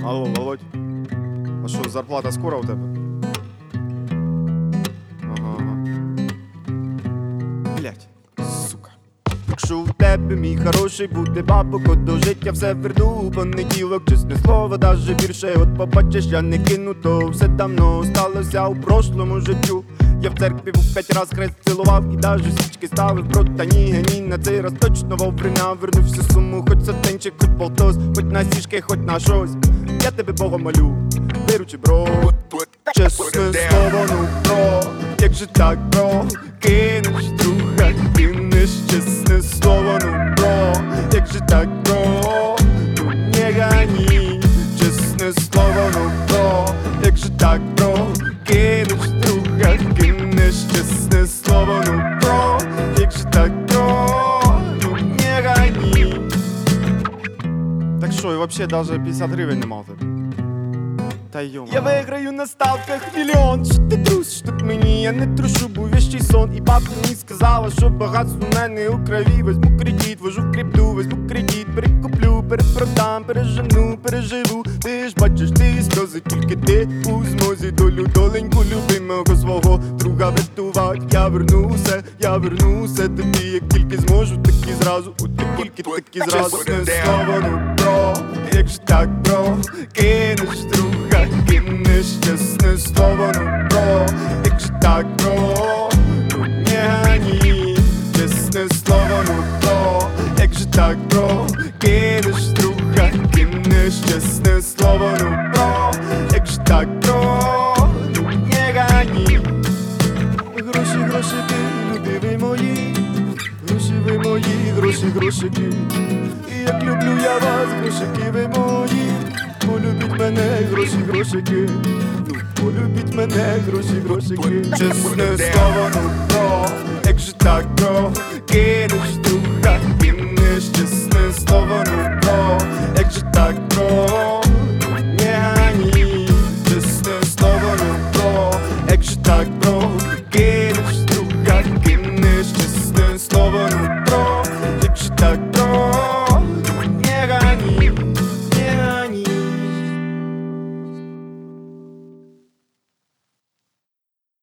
Алло, Володь. А що, зарплата скоро у тебе? Ага. Блять, сука. Якщо у тебе, мій хороший, буде бабок, до життя все верну у понеділок. Чесне слово, даже більше, от побачиш, я не кину, то все давно сталося у прошлому життю. Я в церкві в 5 раз хрест цілував і даже свічки ставив, прота ні, на цей раз точно вовремя верну всю суму, хоч сотенчик, хоч полтос, хоч на сішки, хоч на щось. Я тебе Богом молю, виручи, бро. Чесне слово, ну бро, як же так, бро, кинеш друга, кинеш, чесне слово, ну бро, як же так, бро, ну не гони. Чесне слово, ну бро, як же так, бро, кинеш друга, кинеш, чесне слово, ну бро, як же так, бро, ну не гони. Так що, і вообще даже 50 гривень не мав тебе? Та йома. Я виграю на ставках мільйон. Що ти трусиш тут мені? Я не трушу, був віщий сон. І бабка мені сказала, що багатство в мене у крові. Возьму кредит, вожу в крипту, возьму кредит, перекуплю, перепродам, пережену, переживу. Ти ж бачиш, ти сльози, тільки ти у змозі долю доленьку любимого свого друга врятувати. Я вернуся тобі, як тільки зможу, так і зразу. От як тільки, так і зразу. Чесне слово, ну бро, як же так, бро, кинеш друга, кинеш, чесне слово, ну бро, як же так, бро, ну не гони. Чесне слово, ну бро, як же так, бро, кинеш друга, кинеш, чесне слово, ну бро, як же так, бро, ну не гони. Гроші, грошики, люди ви мої, гроші ви мої, грошики. І як люблю я вас, грошики ви мої. Полюбіть мене, грошики. Ну, полюбіть мене, грошики. Чесне слово, ну бро, як же так, бро, кинеш друга, кинеш, чесне слово, ну бро, як же так, бро, ну не гони. Чесне слово, ну бро, як же так, бро, кинеш друга, кинеш, чесне слово, ну бро, як же так,